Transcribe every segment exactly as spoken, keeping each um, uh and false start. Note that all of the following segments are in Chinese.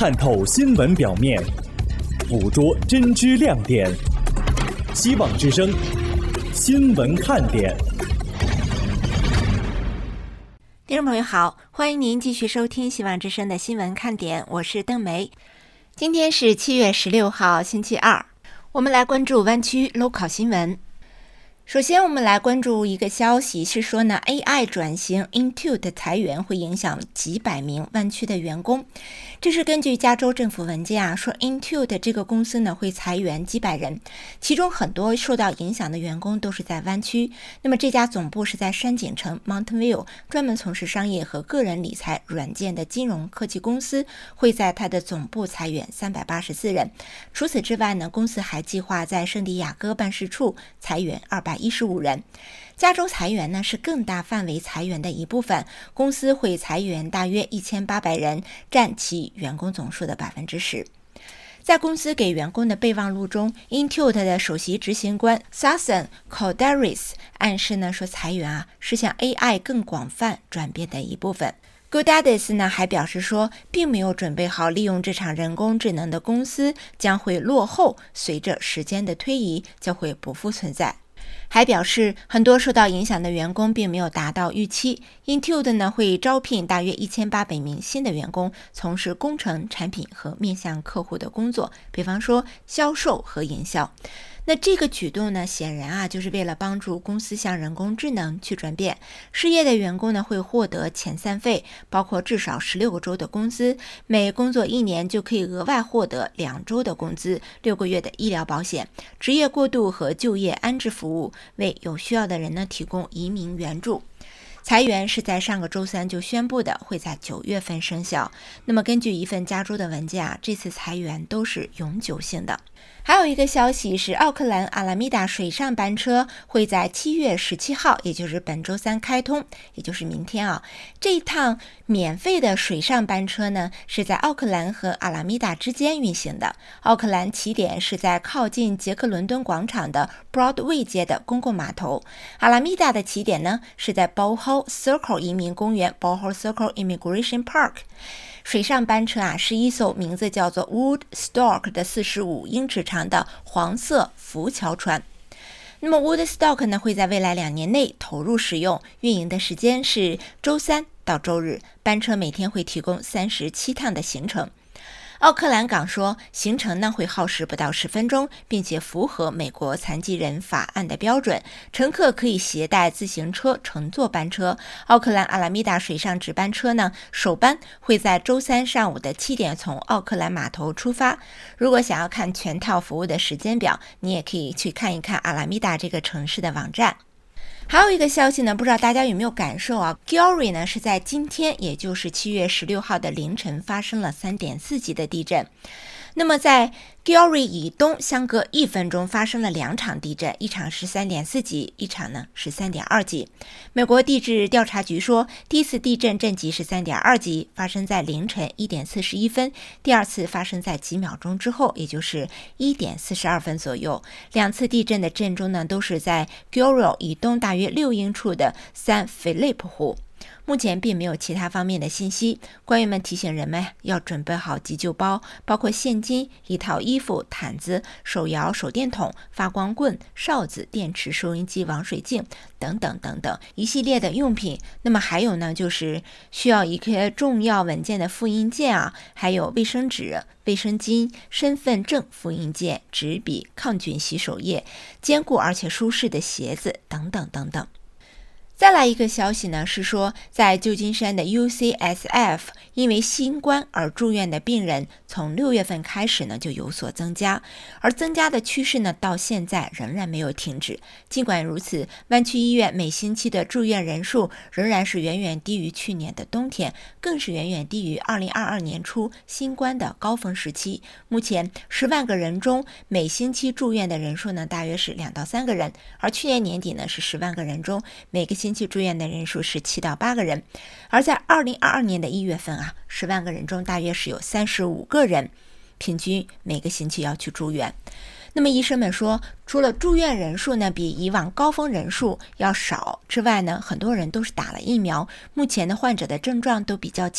探透新闻表面，捕捉真知亮点。希望之声，新闻看点。 听众朋友好，欢迎您继续收听希望之声的新闻看点，我是邓梅。今天是七月十六号，星期二，我们来关注湾区 local 新闻。首先我们来关注一个消息，是说呢 A I 转型 Intuit 的裁员会影响几百名湾区的员工。这是根据加州政府文件啊，说 Intuit 这个公司呢会裁员几百人，其中很多受到影响的员工都是在湾区。那么这家总部是在山景城 Mountain View， 专门从事商业和个人理财软件的金融科技公司会在它的总部裁员三百八十四人。除此之外呢，公司还计划在圣地亚哥办事处裁员二百一十五人。加州裁员呢是更大范围裁员的一部分，公司会裁员大约一千八百人，占其员工总数的 百分之十。 在公司给员工的备忘录中， Intuit 的首席执行官 Suthan Kodaris 暗示呢说裁员啊是向 A I 更广泛转变的一部分。Kodaris 呢还表示说，并没有准备好利用这场人工智能的公司将会落后，随着时间的推移将会不复存在。还表示很多受到影响的员工并没有达到预期。 Intuit 呢会招聘大约一千八百名新的员工，从事工程、产品和面向客户的工作，比方说销售和营销。那这个举动呢，显然啊，就是为了帮助公司向人工智能去转变。失业的员工呢，会获得遣散费，包括至少十六个周的工资，每工作一年就可以额外获得两周的工资，六个月的医疗保险，职业过渡和就业安置服务，为有需要的人呢提供移民援助。裁员是在上个周三就宣布的，会在九月份生效。那么根据一份加州的文件啊，这次裁员都是永久性的。还有一个消息是，奥克兰阿拉米达水上班车会在七月十七号，也就是本周三开通，也就是明天啊。这一趟免费的水上班车呢，是在奥克兰和阿拉米达之间运行的。奥克兰起点是在靠近杰克伦敦广场的 Broadway 街的公共码头，阿拉米达的起点呢是在 Bohol Circle 移民公园 Bohol Circle Immigration Park。水上班车啊，是一艘名字叫做 Woodstock 的四十五英尺长的黄色浮桥船。那么 Woodstock 呢，会在未来两年内投入使用，运营的时间是周三到周日，班车每天会提供三十七趟的行程。奥克兰港说，行程呢会耗时不到十分钟，并且符合美国残疾人法案的标准。乘客可以携带自行车乘坐班车。奥克兰阿拉米达水上直班车呢，首班会在周三上午的七点从奥克兰码头出发。如果想要看全套服务的时间表，你也可以去看一看阿拉米达这个城市的网站。还有一个消息呢，不知道大家有没有感受啊 Gary 呢是在今天，也就是七月十六号的凌晨发生了 三点四级的地震。那么在 Gary 以东相隔一分钟发生了两场地震，一场是 三点四级，一场呢是 三点二级。美国地质调查局说，第一次地震震级是 三点二级，发生在凌晨一点四十一分，第二次发生在几秒钟之后，也就是一点四十二分左右。两次地震的震中呢，都是在 Gary 以东大约六英处的 San Felipe 湖。目前并没有其他方面的信息。官员们提醒人们要准备好急救包，包括现金、一套衣服、毯子、手摇手电筒、发光棍、哨子、电池、收音机、网水镜等等等等一系列的用品。那么还有呢，就是需要一个重要文件的复印件啊，还有卫生纸、卫生巾、身份证复印件、纸笔、抗菌洗手液、坚固而且舒适的鞋子等等等等。再来一个消息呢，是说在旧金山的 U C S F 因为新冠而住院的病人从六月份开始呢就有所增加，而增加的趋势呢到现在仍然没有停止。尽管如此，湾区医院每星期的住院人数仍然是远远低于去年的冬天，更是远远低于二零二二年初新冠的高峰时期。目前十万个人中每星期住院的人数呢大约是两到三个人，而去年年底呢是十万个人中每个星期住院的人数是七到八个人，而在二零二二年的一月份啊，十万个人中大约是有三十五个人，平均每个星期要去住院。那么医生们说，除了住院人数呢比以往高峰人数要少之外呢，很多人都是打了疫苗，目前的患者的症状都比较轻，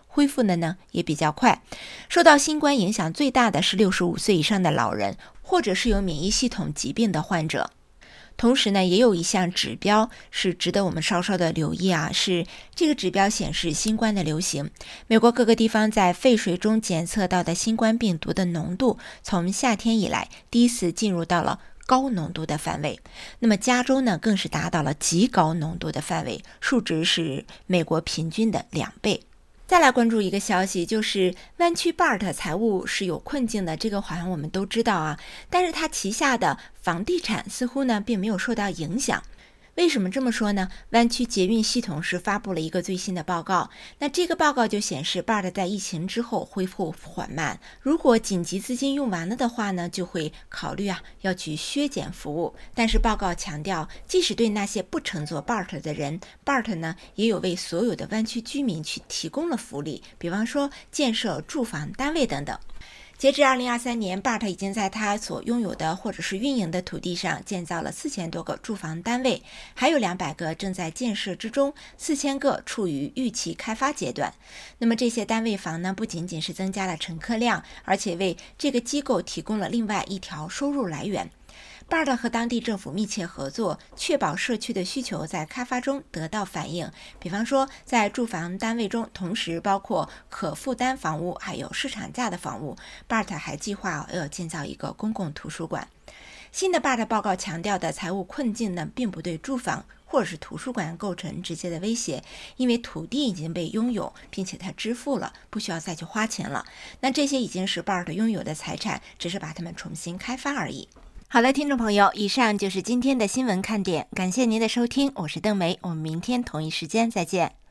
恢复的呢也比较快。受到新冠影响最大的是六十五岁以上的老人，或者是有免疫系统疾病的患者。同时呢，也有一项指标是值得我们稍稍的留意啊，是这个指标显示新冠的流行。美国各个地方在废水中检测到的新冠病毒的浓度，从夏天以来第一次进入到了高浓度的范围。那么加州呢，更是达到了极高浓度的范围，数值是美国平均的两倍。再来关注一个消息，就是湾区 B A R T 财务是有困境的，这个好像我们都知道啊，但是它旗下的房地产似乎呢并没有受到影响。为什么这么说呢？湾区捷运系统是发布了一个最新的报告，那这个报告就显示 B A R T 在疫情之后恢复缓慢，如果紧急资金用完了的话呢，就会考虑啊要去削减服务。但是报告强调，即使对那些不乘坐 B A R T 的人， B A R T 呢也有为所有的湾区居民去提供了福利，比方说建设住房单位等等。截至二零二三年 B A R T 已经在他所拥有的或者是运营的土地上建造了四千多个住房单位，还有两百个正在建设之中，四千个处于预期开发阶段。那么这些单位房呢，不仅仅是增加了乘客量，而且为这个机构提供了另外一条收入来源。B A R T 和当地政府密切合作，确保社区的需求在开发中得到反映。比方说，在住房单位中，同时包括可负担房屋，还有市场价的房屋。B A R T 还计划要建造一个公共图书馆。新的 B A R T 报告强调的财务困境呢，并不对住房或者是图书馆构成直接的威胁，因为土地已经被拥有，并且它支付了，不需要再去花钱了。那这些已经是 B A R T 拥有的财产，只是把它们重新开发而已。好了，听众朋友，以上就是今天的新闻看点，感谢您的收听，我是邓梅，我们明天同一时间再见。